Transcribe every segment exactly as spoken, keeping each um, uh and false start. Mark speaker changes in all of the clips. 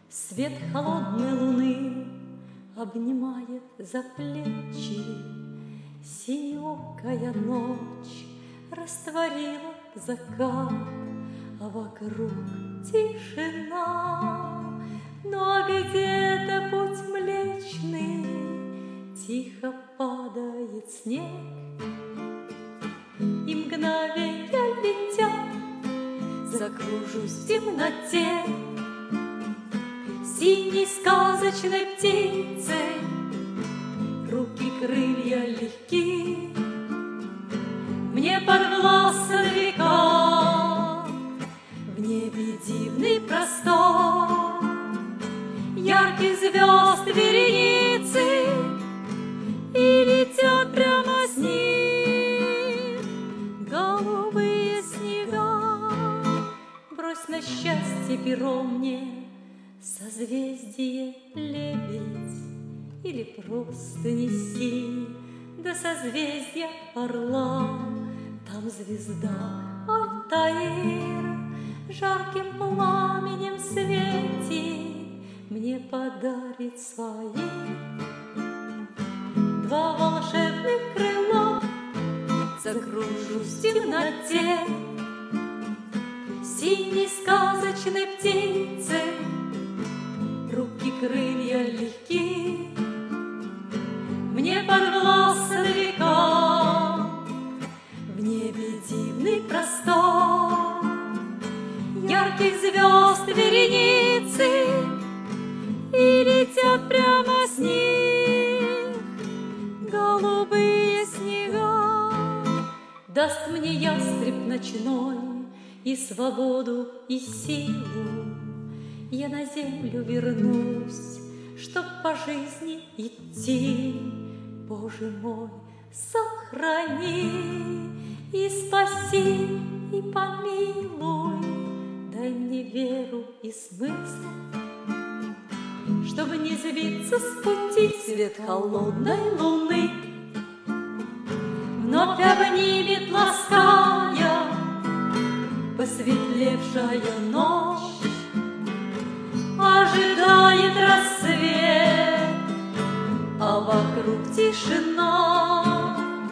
Speaker 1: Свет холодной луны обнимает за плечи, синеокая ночь растворила закат, а вокруг тишина. Но где-то путь млечный, тихо падает снег, и мгновенья летят, закружусь в темноте синей сказочной птицей. Руки, крылья легки, мне подвластны века, в небе дивный простор, ярких звезд вереницы, и летят прямо с них голубые снега. Брось на счастье перо мне созвездие лебедь, или просто неси до созвездия орла. Там звезда Альтаир жарким пламенем светит, мне подарит свои два волшебных крыла. Закружусь в темноте синей сказочной птицей. Руки, крылья легки, мне подвластны века, в небе дивный простор, ярких звезд вереницы, и летят прямо с них голубые снега. Даст мне ястреб ночной и свободу, и силу, я на землю вернусь, чтоб по жизни идти. Боже мой, сохрани и спаси, и помилуй, дай мне веру и смысл, чтобы не сбиться с пути. Свет холодной луны вновь обнимет, лаская, посветлевшая ночь ожидает рассвет, а вокруг тишина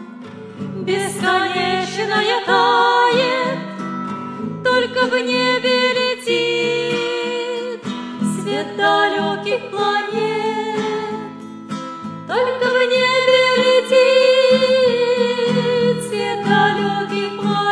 Speaker 1: бесконечная тает, только в небе летит свет далеких планет, только в небе летит свет далеких планет.